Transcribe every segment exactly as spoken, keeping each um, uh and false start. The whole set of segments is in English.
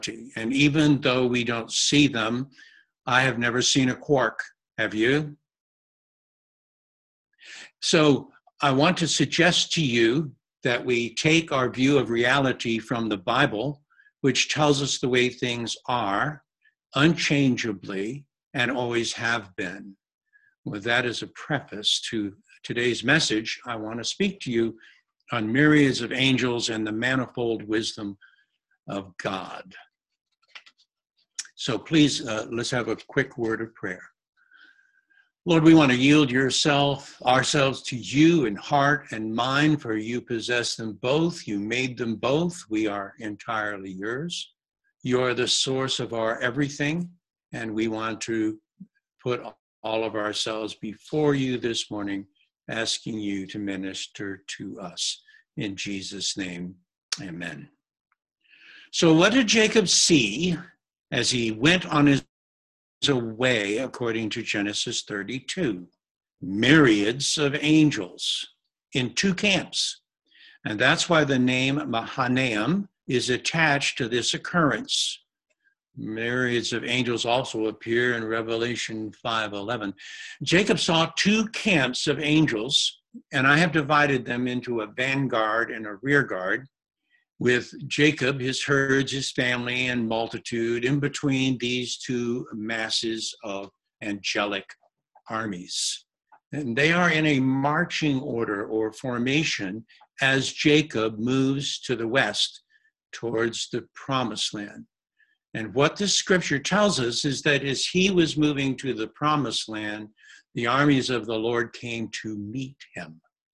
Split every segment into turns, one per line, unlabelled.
And even though we don't see them, I have never seen a quark. Have you? So I want to suggest to you that we take our view of reality from the Bible, which tells us the way things are, unchangeably, and always have been. With that as a preface to today's message, I want to speak to you on myriads of angels and the manifold wisdom of God. So please, uh, let's have a quick word of prayer. Lord, we want to yield yourself, ourselves to you in heart and mind, for you possess them both. You made them both. We are entirely yours. You are the source of our everything, and we want to put all of ourselves before you this morning, asking you to minister to us. In Jesus' name, amen. So what did Jacob see as he went on his way, according to Genesis thirty-two? Myriads of angels in two camps. And that's why the name Mahanaim is attached to this occurrence. Myriads of angels also appear in Revelation five eleven. Jacob saw two camps of angels, and I have divided them into a vanguard and a rear guard, with Jacob, his herds, his family, and multitude in between these two masses of angelic armies. And they are in a marching order or formation as Jacob moves to the west towards the promised land. And what this scripture tells us is that as he was moving to the promised land, the armies of the Lord came to meet him.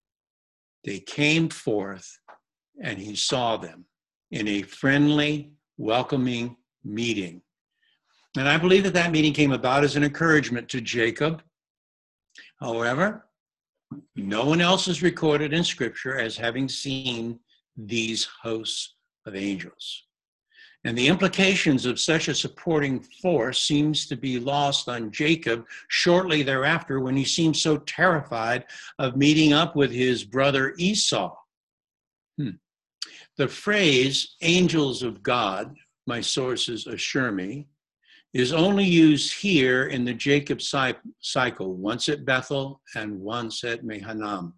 They came forth, and he saw them in a friendly, welcoming meeting. And I believe that that meeting came about as an encouragement to Jacob. However, no one else is recorded in Scripture as having seen these hosts of angels. And the implications of such a supporting force seems to be lost on Jacob shortly thereafter, when he seems so terrified of meeting up with his brother Esau. Hmm. The phrase, angels of God, my sources assure me, is only used here in the Jacob cycle, once at Bethel and once at Mahanaim.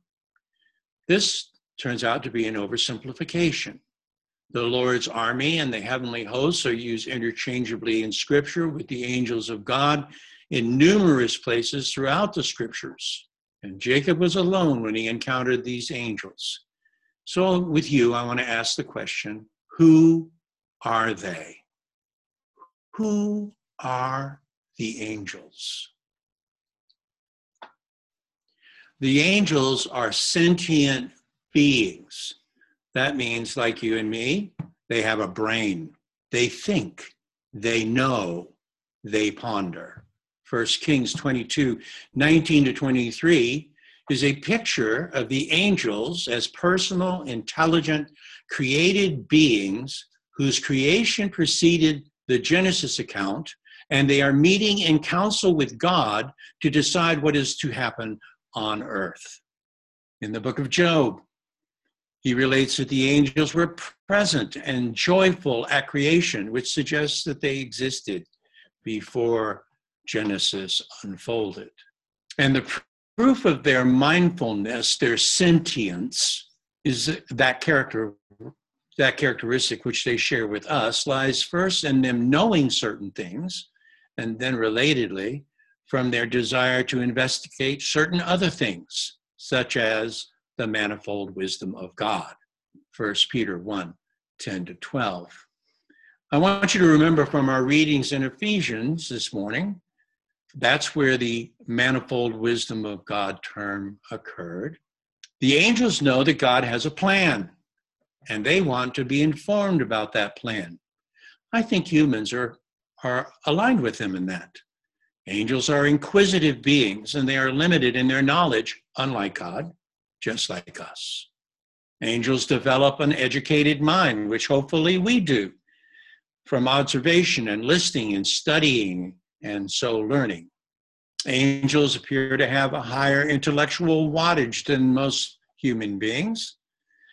This turns out to be an oversimplification. The Lord's army and the heavenly hosts are used interchangeably in Scripture with the angels of God in numerous places throughout the Scriptures. And Jacob was alone when he encountered these angels. So with you, I want to ask the question, who are they? Who are the angels? The angels are sentient beings. That means, like you and me, they have a brain. They think, they know, they ponder. First Kings twenty-two, nineteen to twenty-three is a picture of the angels as personal, intelligent, created beings whose creation preceded the Genesis account, and they are meeting in council with God to decide what is to happen on earth. In the book of Job, he relates that the angels were present and joyful at creation, which suggests that they existed before Genesis unfolded. And the proof of their mindfulness, their sentience, is that character, that characteristic which they share with us, lies first in them knowing certain things, and then relatedly from their desire to investigate certain other things, such as the manifold wisdom of God. First Peter one, ten to twelve. I want you to remember from our readings in Ephesians this morning, that's where the manifold wisdom of God term occurred. The angels know that God has a plan, and they want to be informed about that plan. I think humans are, are aligned with them in that. Angels are inquisitive beings, and they are limited in their knowledge, unlike God, just like us. Angels develop an educated mind, which hopefully we do, from observation and listening and studying and so learning. Angels appear to have a higher intellectual wattage than most human beings.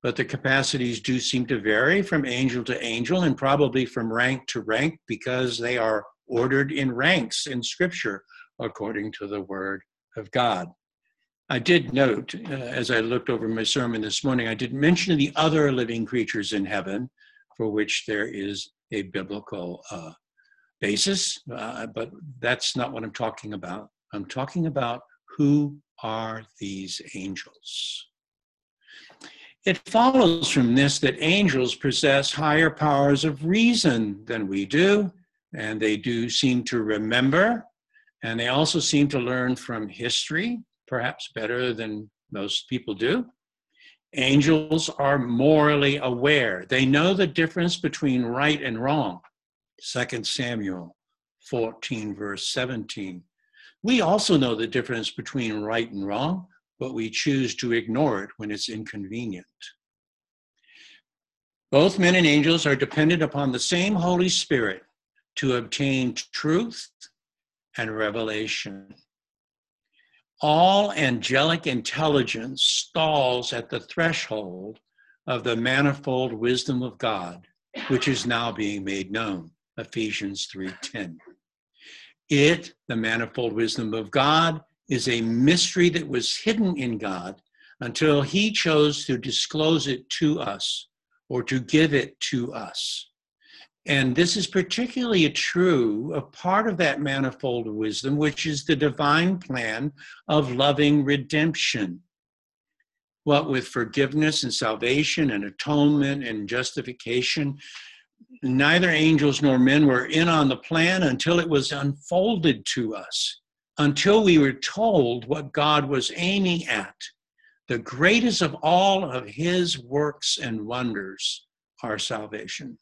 but the capacities do seem to vary from angel to angel and probably from rank to rank because they are ordered in ranks in Scripture according to the Word of God. I did note, uh, as I looked over my sermon this morning, I did mention the other living creatures in heaven for which there is a biblical uh, basis, uh, but that's not what I'm talking about. I'm talking about who are these angels. It follows from this that angels possess higher powers of reason than we do, and they do seem to remember, and they also seem to learn from history, perhaps better than most people do. Angels are morally aware. They know the difference between right and wrong. Second Samuel fourteen, verse seventeen. We also know the difference between right and wrong, but we choose to ignore it when it's inconvenient. Both men and angels are dependent upon the same Holy Spirit to obtain truth and revelation. All angelic intelligence stalls at the threshold of the manifold wisdom of God, which is now being made known. Ephesians three ten. It, the manifold wisdom of God, is a mystery that was hidden in God until he chose to disclose it to us or to give it to us. And this is particularly true of part of that manifold wisdom, which is the divine plan of loving redemption. What with forgiveness and salvation and atonement and justification, neither angels nor men were in on the plan until it was unfolded to us, until we were told what God was aiming at. The greatest of all of his works and wonders are salvation.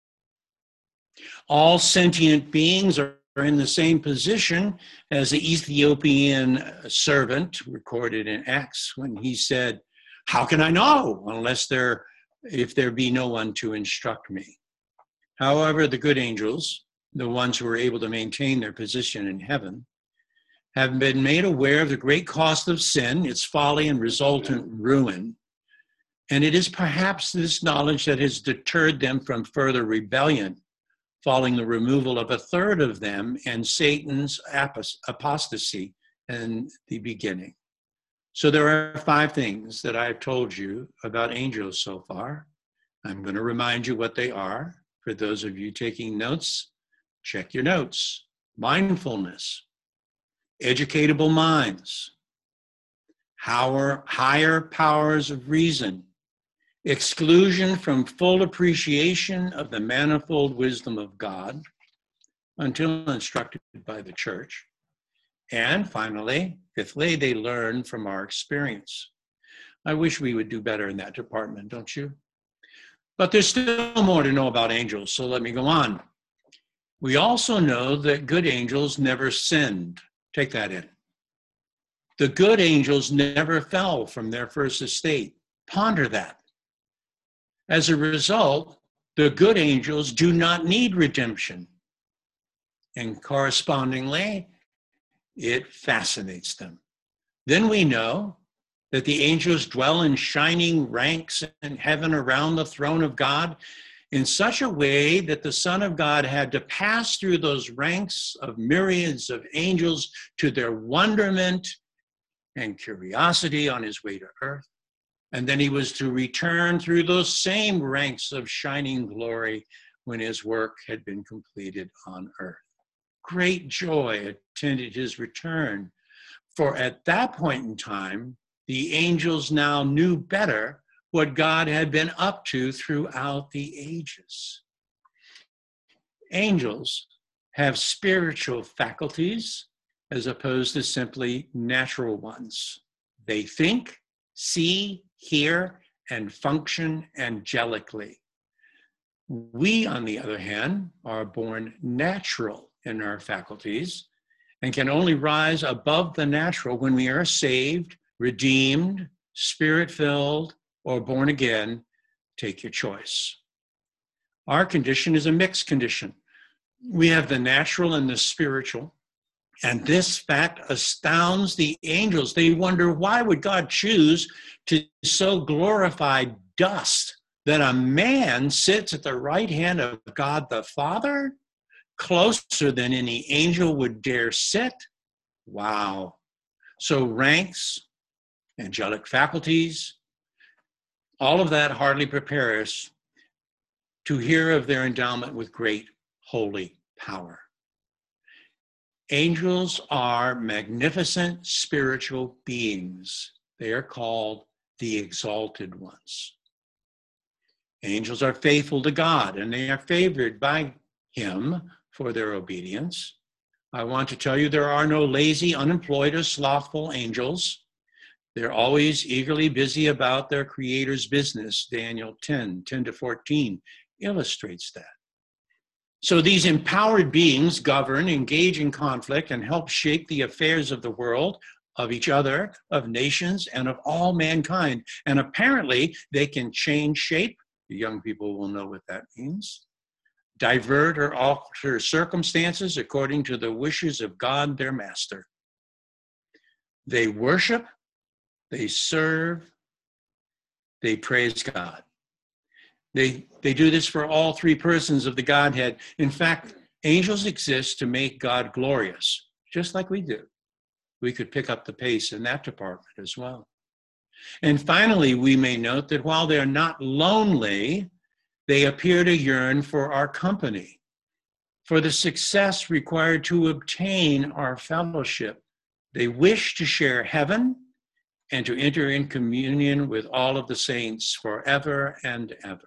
All sentient beings are in the same position as the Ethiopian servant recorded in Acts when he said, "How can I know unless there, if there be no one to instruct me?" However, the good angels, the ones who are able to maintain their position in heaven, have been made aware of the great cost of sin, its folly and resultant ruin. And it is perhaps this knowledge that has deterred them from further rebellion, following the removal of a third of them and Satan's apostasy in the beginning. So there are five things that I've told you about angels so far. I'm going to remind you what they are. For those of you taking notes, check your notes. Mindfulness, educatable minds, higher, higher powers of reason, exclusion from full appreciation of the manifold wisdom of God until instructed by the church. And finally, fifthly, they learn from our experience. I wish we would do better in that department, don't you? But there's still more to know about angels, so let me go on. We also know that good angels never sinned. Take that in. The good angels never fell from their first estate. Ponder that. As a result, the good angels do not need redemption. And correspondingly, it fascinates them. Then we know that the angels dwell in shining ranks in heaven around the throne of God in such a way that the Son of God had to pass through those ranks of myriads of angels to their wonderment and curiosity on his way to earth. And then he was to return through those same ranks of shining glory when his work had been completed on earth. Great joy attended his return, for at that point in time, the angels now knew better what God had been up to throughout the ages. Angels have spiritual faculties as opposed to simply natural ones. They think, see, hear, and function angelically. We, on the other hand, are born natural in our faculties and can only rise above the natural when we are saved, redeemed, spirit-filled, or born again. Take your choice. Our condition is a mixed condition. We have the natural and the spiritual, and this fact astounds the angels. They wonder, why would God choose to so glorify dust that a man sits at the right hand of God the Father, closer than any angel would dare sit? Wow. So ranks, angelic faculties, all of that hardly prepare us to hear of their endowment with great holy power. Angels are magnificent spiritual beings. They are called the exalted ones. Angels are faithful to God, and they are favored by Him for their obedience. I want to tell you there are no lazy, unemployed, or slothful angels. They're always eagerly busy about their Creator's business. Daniel ten, ten to fourteen illustrates that. So these empowered beings govern, engage in conflict, and help shape the affairs of the world, of each other, of nations, and of all mankind. And apparently, they can change shape. The young people will know what that means. Divert or alter circumstances according to the wishes of God, their master. They worship, they serve, they praise God. They, they do this for all three persons of the Godhead. In fact, angels exist to make God glorious, just like we do. We could pick up the pace in that department as well. And finally, we may note that while they're not lonely, they appear to yearn for our company, for the success required to obtain our fellowship. They wish to share heaven and to enter in communion with all of the saints forever and ever.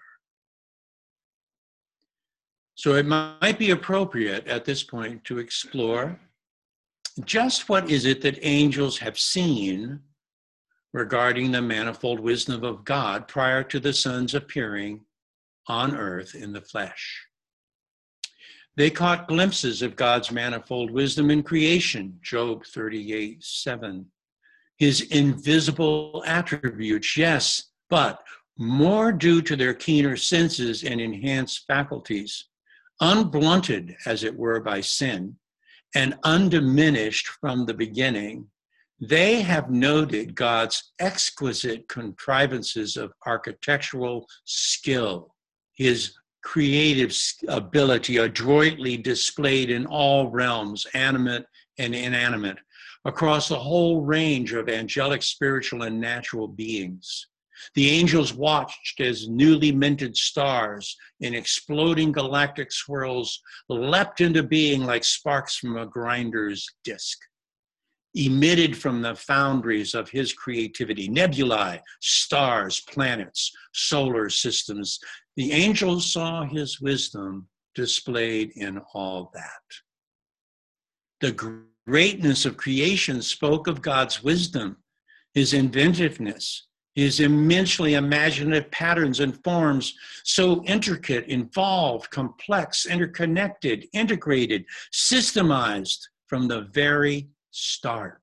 So it might be appropriate at this point to explore just what is it that angels have seen regarding the manifold wisdom of God prior to the Son's appearing on earth in the flesh. They caught glimpses of God's manifold wisdom in creation, Job thirty-eight, seven. His invisible attributes, yes, but more due to their keener senses and enhanced faculties, unblunted, as it were, by sin, and undiminished from the beginning. They have noted God's exquisite contrivances of architectural skill, His creative ability adroitly displayed in all realms, animate and inanimate, across the whole range of angelic, spiritual, and natural beings. The angels watched as newly minted stars in exploding galactic swirls leapt into being like sparks from a grinder's disk, emitted from the foundries of His creativity, nebulae, stars, planets, solar systems. The angels saw His wisdom displayed in all that. The greatness of creation spoke of God's wisdom, His inventiveness, His immensely imaginative patterns and forms, so intricate, involved, complex, interconnected, integrated, systemized from the very start.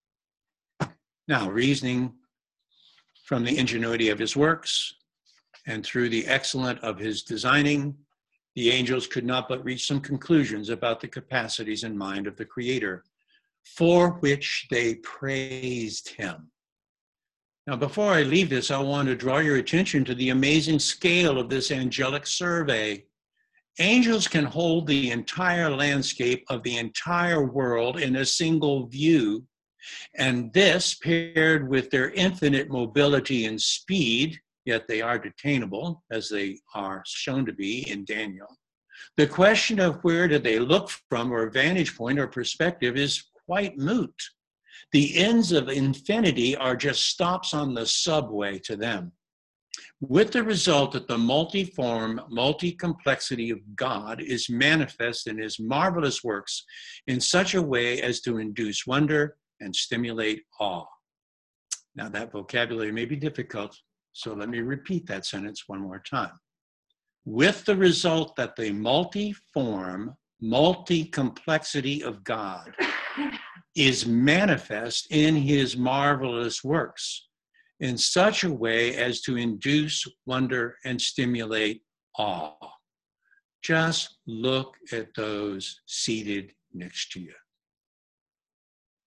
Now, reasoning from the ingenuity of His works and through the excellence of His designing, the angels could not but reach some conclusions about the capacities and mind of the Creator, for which they praised Him. Now, before I leave this, I want to draw your attention to the amazing scale of this angelic survey. Angels can hold the entire landscape of the entire world in a single view, and this, paired with their infinite mobility and speed, yet they are detainable, as they are shown to be in Daniel. The question of where do they look from, or vantage point or perspective, is quite moot. The ends of infinity are just stops on the subway to them, with the result that the multiform, multi-complexity of God is manifest in His marvelous works in such a way as to induce wonder and stimulate awe. Now, that vocabulary may be difficult, so let me repeat that sentence one more time. With the result that the multiform, multi-complexity of God is manifest in His marvelous works in such a way as to induce wonder and stimulate awe. Just look at those seated next to you.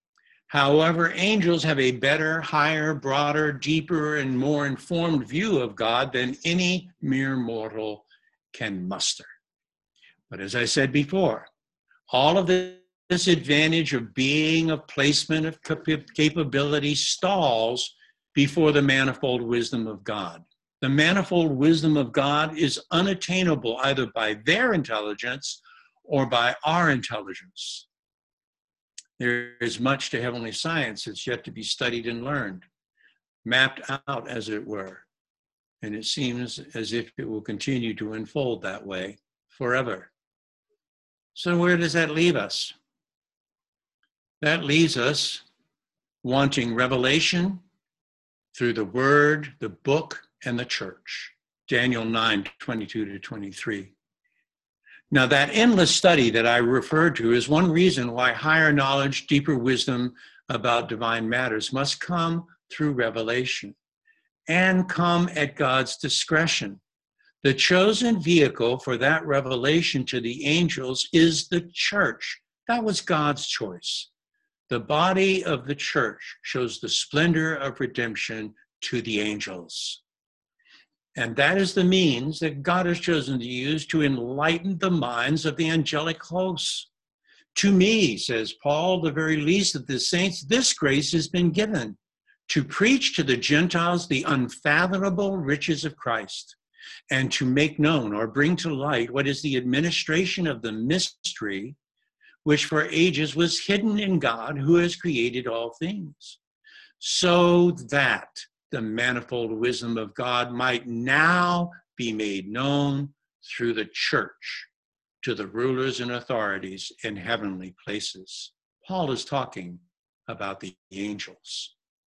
However, angels have a better, higher, broader, deeper, and more informed view of God than any mere mortal can muster. But as I said before, all of this advantage of being, of placement, of capability stalls before the manifold wisdom of God. The manifold wisdom of God is unattainable either by their intelligence or by our intelligence. There is much to heavenly science that's yet to be studied and learned, mapped out, as it were. And it seems as if it will continue to unfold that way forever. So where does that leave us? That leaves us wanting revelation through the Word, the book, and the church. Daniel nine, twenty-two to twenty-three. Now, that endless study that I referred to is one reason why higher knowledge, deeper wisdom about divine matters must come through revelation and come at God's discretion. The chosen vehicle for that revelation to the angels is the church. That was God's choice. The body of the church shows the splendor of redemption to the angels. And that is the means that God has chosen to use to enlighten the minds of the angelic hosts. To me, says Paul, the very least of the saints, this grace has been given to preach to the Gentiles the unfathomable riches of Christ and to make known or bring to light what is the administration of the mystery which for ages was hidden in God who has created all things, so that the manifold wisdom of God might now be made known through the church to the rulers and authorities in heavenly places. Paul is talking about the angels.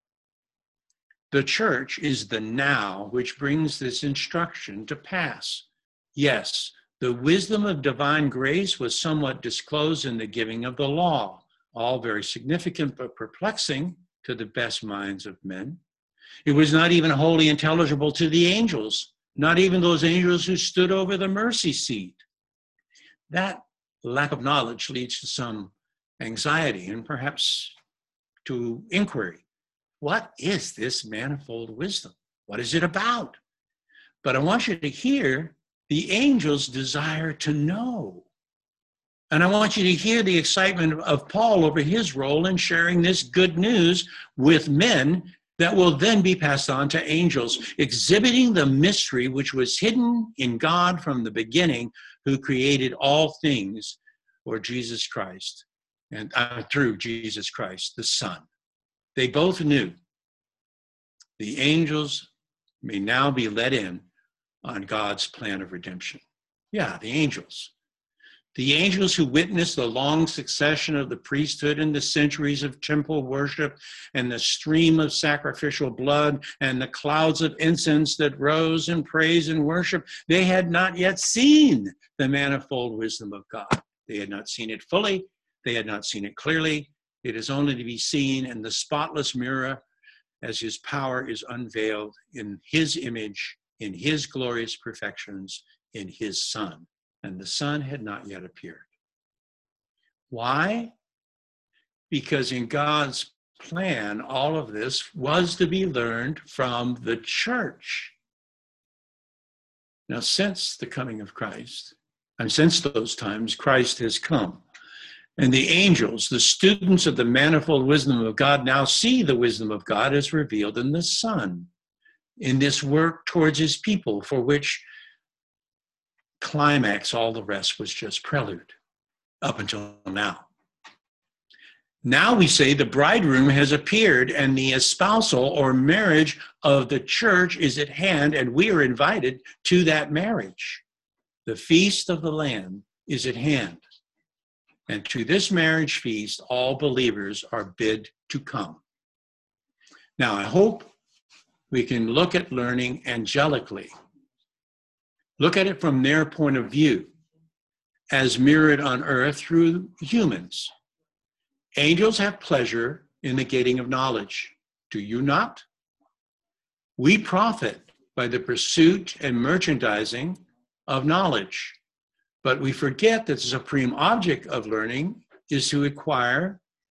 The church is the now which brings this instruction to pass. Yes, the wisdom of divine grace was somewhat disclosed in the giving of the law, all very significant but perplexing to the best minds of men. It was not even wholly intelligible to the angels, not even those angels who stood over the mercy seat. That lack of knowledge leads to some anxiety and perhaps to inquiry. What is this manifold wisdom? What is it about? But I want you to hear the angels' desire to know. And I want you to hear the excitement of Paul over his role in sharing this good news with men that will then be passed on to angels, exhibiting the mystery which was hidden in God from the beginning, who created all things for Jesus Christ, and uh, through Jesus Christ, the Son. They both knew the angels may now be let in on God's plan of redemption. Yeah, the angels. The angels who witnessed the long succession of the priesthood and the centuries of temple worship and the stream of sacrificial blood and the clouds of incense that rose in praise and worship, they had not yet seen the manifold wisdom of God. They had not seen it fully. They had not seen it clearly. It is only to be seen in the spotless mirror as his power is unveiled in his image, in his glorious perfections, in his Son. And the Son had not yet appeared. Why? Because in God's plan, all of this was to be learned from the church. Now, since the coming of Christ, and since those times, Christ has come. And the angels, the students of the manifold wisdom of God, now see the wisdom of God as revealed in the Son, in this work towards his people, for which climax, all the rest was just prelude up until now. Now we say the bridegroom has appeared and the espousal or marriage of the church is at hand, and we are invited to that marriage. The feast of the Lamb is at hand. And to this marriage feast, all believers are bid to come. Now, I hope we can look at learning angelically. Look at it from their point of view, as mirrored on earth through humans. Angels have pleasure in the gaining of knowledge. Do you not? We profit by the pursuit and merchandising of knowledge, but we forget that the supreme object of learning is to acquire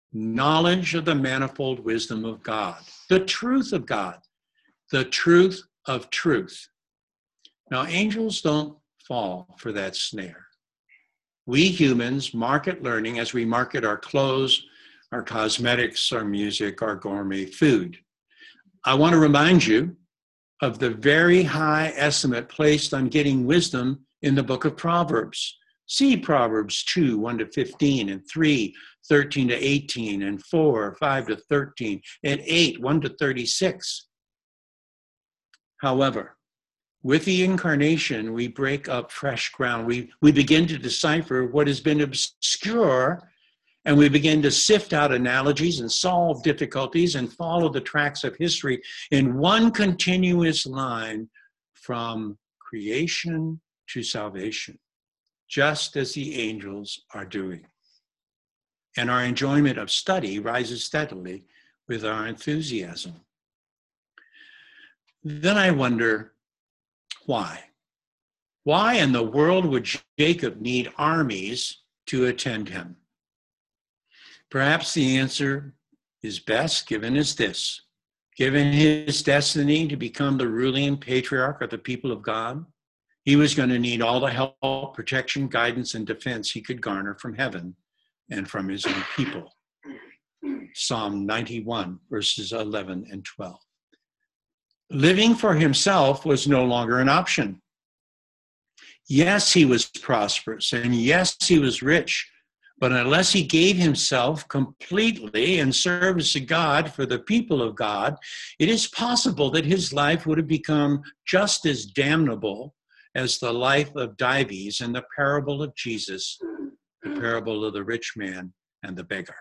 knowledge of the manifold wisdom of God, the truth of God, the truth of truth. Now, angels don't fall for that snare. We humans market learning as we market our clothes, our cosmetics, our music, our gourmet food. I want to remind you of the very high estimate placed on getting wisdom in the book of Proverbs. See Proverbs two, one to fifteen, and three, thirteen to eighteen, and four, five to thirteen, and eight, one to thirty-six. However, with the incarnation, we break up fresh ground. We, we begin to decipher what has been obscure, and we begin to sift out analogies and solve difficulties and follow the tracks of history in one continuous line from creation to salvation, just as the angels are doing. And our enjoyment of study rises steadily with our enthusiasm. Then I wonder, why? Why in the world would Jacob need armies to attend him? Perhaps the answer is best given as this. Given his destiny to become the ruling patriarch of the people of God, he was going to need all the help, protection, guidance, and defense he could garner from heaven and from his own people. Psalm ninety-one, verses eleven and twelve. Living for himself was no longer an option. Yes, he was prosperous, and yes, he was rich, but unless he gave himself completely in service to God for the people of God, it is possible that his life would have become just as damnable as the life of Dives in the parable of Jesus, the parable of the rich man and the beggar.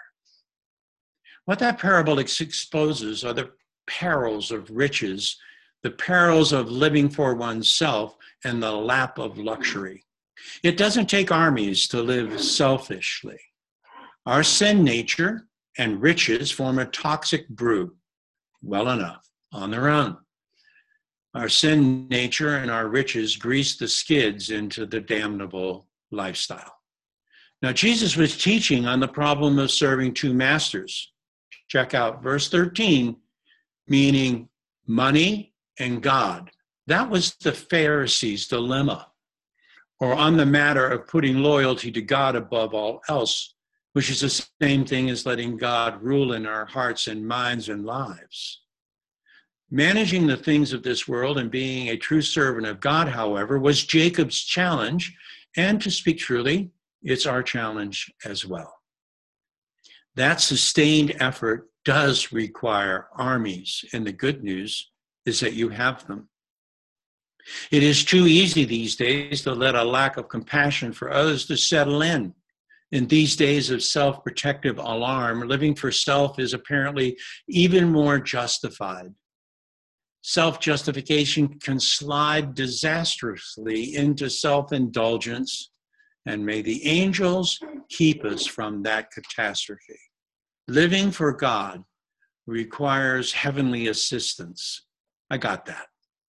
What that parable exposes are the perils of riches, the perils of living for oneself, and the lap of luxury. It doesn't take armies to live selfishly. Our sin nature and riches form a toxic brew, well enough, on their own. Our sin nature and our riches grease the skids into the damnable lifestyle. Now, Jesus was teaching on the problem of serving two masters. Check out verse thirteen, meaning money and God. That was the Pharisees' dilemma, or on the matter of putting loyalty to God above all else, which is the same thing as letting God rule in our hearts and minds and lives. Managing the things of this world and being a true servant of God, however, was Jacob's challenge, and to speak truly, it's our challenge as well. That sustained effort does require armies, and the good news is that you have them. It is too easy these days to let a lack of compassion for others to settle in. In these days of self-protective alarm, living for self is apparently even more justified. Self-justification can slide disastrously into self-indulgence, and may the angels keep us from that catastrophe. Living for God requires heavenly assistance. I got that.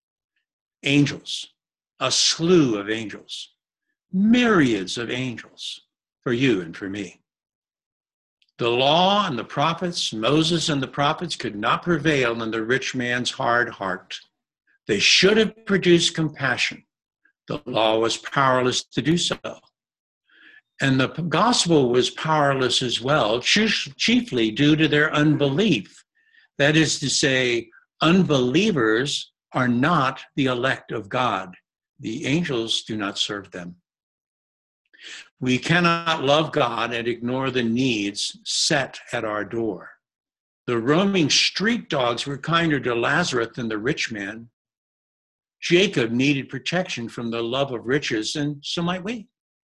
Angels, a slew of angels, myriads of angels for you and for me. The law and the prophets, Moses and the prophets, could not prevail in the rich man's hard heart. They should have produced compassion. The law was powerless to do so. And the gospel was powerless as well, chiefly due to their unbelief. That is to say, unbelievers are not the elect of God. The angels do not serve them. We cannot love God and ignore the needs set at our door. The roaming street dogs were kinder to Lazarus than the rich man. Jacob needed protection from the love of riches, and so might we.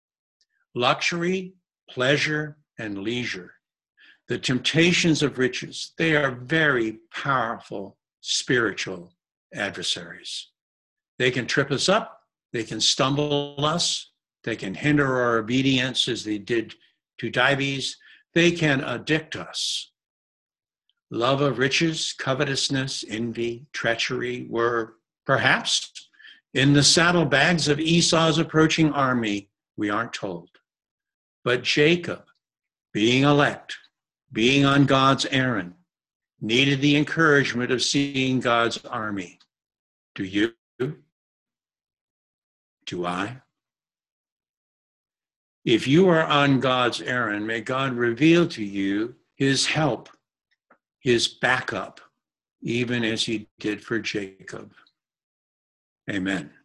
Luxury, pleasure, and leisure. The temptations of riches, they are very powerful spiritual adversaries. They can trip us up, they can stumble us, they can hinder our obedience as they did to Dives, they can addict us. Love of riches, covetousness, envy, treachery were perhaps in the saddlebags of Esau's approaching army, we aren't told. But Jacob, being elect, being on God's errand, needed the encouragement of seeing God's army. Do you? Do I? If you are on God's errand, may God reveal to you his help, his backup, even as he did for Jacob. Amen.